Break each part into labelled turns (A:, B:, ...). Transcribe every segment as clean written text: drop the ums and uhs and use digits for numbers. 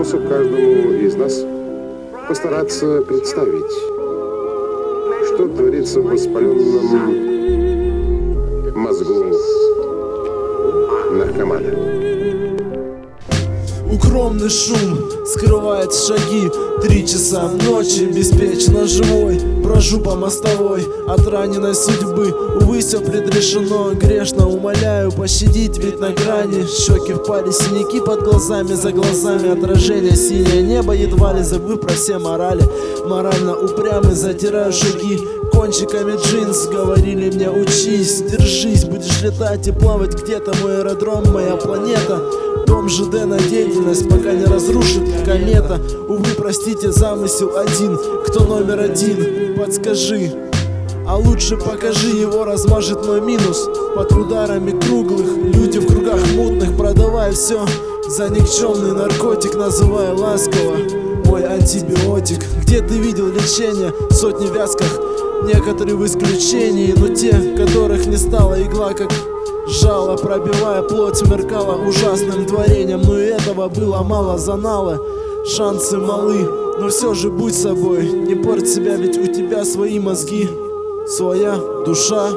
A: способ каждому из нас постараться представить, что творится в воспаленном мозгу наркомана.
B: Укромный шум скрывает шаги. 3 часа ночи, беспечно живой, брожу по мостовой от раненой судьбы. Увы, все предрешено, грешно умоляю пощадить, ведь на грани щеки впали, синяки под глазами, за глазами отражение, синее небо едва ли забыв про все морали. Морально упрямый, затираю шаги кончиками джинс. Говорили мне: учись, держись, будешь летать и плавать где-то. Мой аэродром, моя планета, дом ЖД на деятельность, пока не разрушит комета. Увы, простите, замысел один. Кто номер 1? Подскажи. А лучше покажи, его размажет мой минус под ударами круглых. Люди в кругах мутных, продавая все за никчемный наркотик, называя ласково мой антибиотик. Где ты видел лечение? Сотни вязках, некоторые в исключении, но те, которых не стала игла, как жало, пробивая плоть, меркала ужасным творением. Но и этого было мало, занало, шансы малы. Но все же будь собой, не порть себя, ведь у тебя свои мозги, своя душа.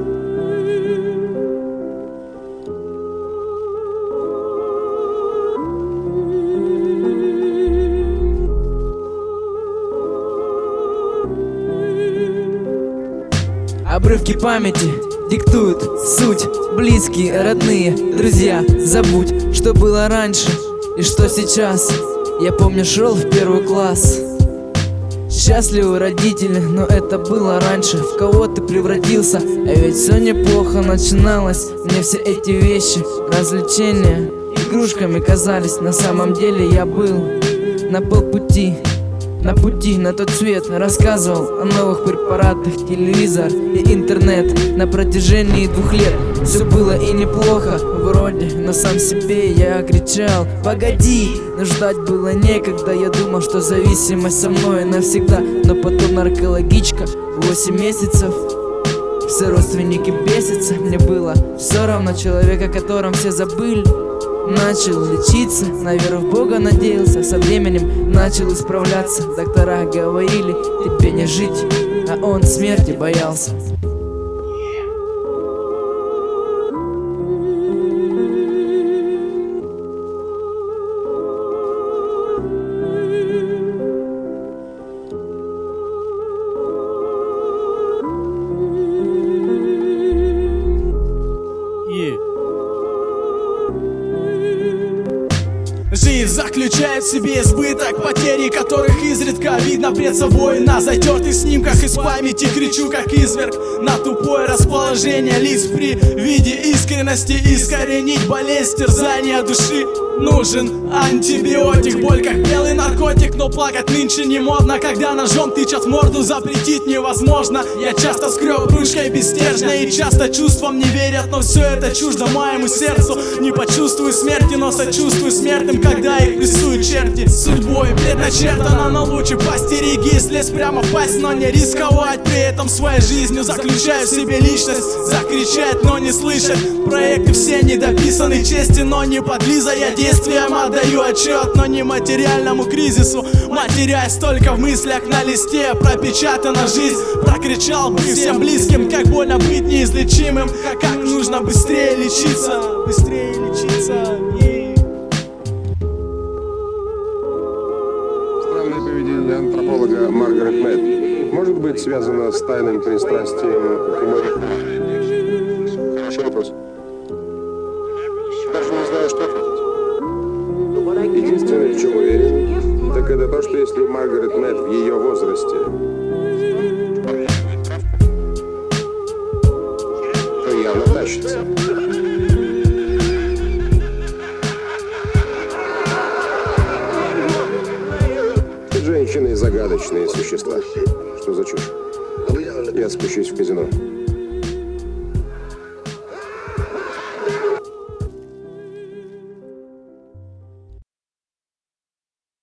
C: Обрывки памяти диктуют суть. Близкие, родные, друзья, забудь, что было раньше и что сейчас. Я помню, шел в 1 класс. Счастливы родители, но это было раньше. В кого ты превратился? А ведь все неплохо начиналось. Мне все эти вещи, развлечения, игрушками казались. На самом деле я был на полпути, на пути на тот свет. Рассказывал о новых препаратах, телевизор и интернет. На протяжении 2 лет все было и неплохо вроде, но сам себе я кричал: погоди, но ждать было некогда. Я думал, что зависимость со мной навсегда. Но потом наркологичка, 8 месяцев, все родственники бесятся. Мне было все равно, человек, о котором все забыли. Начал лечиться, на веру в Бога надеялся. Со временем начал исправляться. Доктора говорили: тебе не жить, а он смерти боялся.
B: Жизнь заключает в себе избыток потери, которых изредка видно пред собой на затертых снимках из памяти. Кричу как изверг на тупое расположение лиц при виде искренности. Искоренить болезнь, терзания души. Нужен антибиотик, боль как белый наркотик. Но плакать нынче не модно, когда ножом тычат в морду. Запретить невозможно. Я часто скреб ручкой без стержня, и часто чувствам не верят, но все это чуждо моему сердцу. Не почувствую смерти, но сочувствую смертным, когда их прессуют черти. Судьбой предначертано на луче, постерегись, лезь прямо в пасть, но не рисковать. При этом своей жизнью заключая в себе личность. Закричать, но не слышать. Проекты все недописаны, чести, но не подлиза. Я действиям отдаю отчет, но не материальному кризису. Матерясь только в мыслях на листе. Пропечатана жизнь, прокричал бы всем близким, как больно быть неизлечимым, как нужно быстрее лечиться, быстрее лечиться.
A: Странное поведение антрополога Маргарет Мед может быть связано с тайным пристрастием к юмору. Хороший вопрос. Даже не знаю, что ответить. Единственное, в чем уверен, так это то, что если Маргарет Мед в ее возрасте, то явно тащится. Женщины — загадочные существа. Что за чушь? Я спущусь в казино.